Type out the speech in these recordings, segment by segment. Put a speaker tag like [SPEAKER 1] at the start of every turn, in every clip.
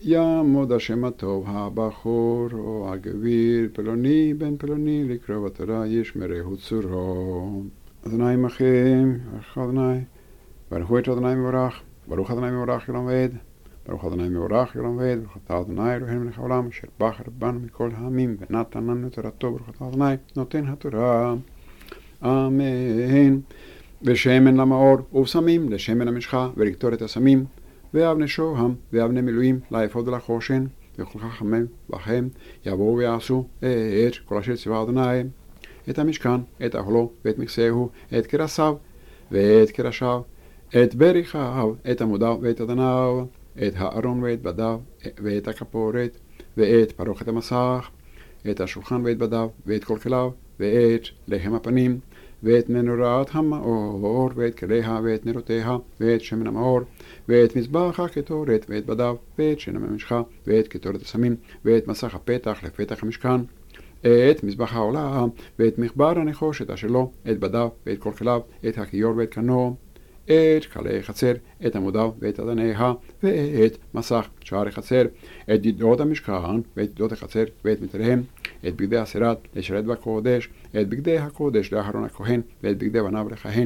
[SPEAKER 1] יעמוד השם הטוב הבחור או הגביר פלוני בן פלוני לקרוא בתורה ישמרהו צורו. אדוני עמכם, ברך אדוני, ברכו את אדוני מבורך, ברוך אדוני מבורך עולם ועד, ברוך אדוני מבורך עולם ועד, ברוך אתה אדוני אלוהינו מלך העולם, אשר בחר בנו מכל העמים ונתן לנו תורתו, ברוך אתה אדוני נותן התורה. אמן. ושמן למאור ובשמים לשמן המשחה ולקטור את הסמים ואבני שוהם ואבני מילואים לאפוד ולחושן וכל חכמים בכם יבואו ויעשו את כל אשר ציווה אדוני, את המשכן, את אהלו ואת מכסהו, את קרסיו ואת קרשיו, את בריחיו, את עמודיו ואת אדניו, את הארון ואת בדיו ואת הכפורת ואת פרוכת המסך, את השולחן ואת בדיו ואת כל כליו ואת לחם הפנים ואת מנורת המאור ואת כליה ואת נרותיה ואת שמן המאור ואת מזבח הקטורת ואת בדיו ואת שמן המשחה ואת קטורת הסמים ואת מסך הפתח לפתח המשכן, את מזבח העולה ואת מחבר הנחושת אשר לו, את בדיו ואת כל כליו, את הכיור ואת קנו, את כלי חצר, את עמודיו ואת אדניה ואת מסך שער החצר, את דידות המשכן ואת דידות החצר ואת מיטריהם, את בגדי הסירת לשרת בקודש, את בגדי הקודש לאהרון הכהן ואת בגדי בניו לכהן,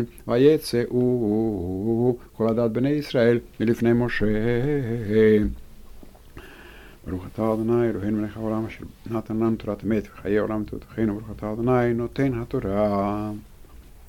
[SPEAKER 1] ויצאו כל עדת בני ישראל מלפני משה. ברוך אתה אדוני אלוהינו מלך העולם אשר נתן לנו תורת אמת וחיי עולם תותחינו, ברוך אתה אדוני נותן התורה.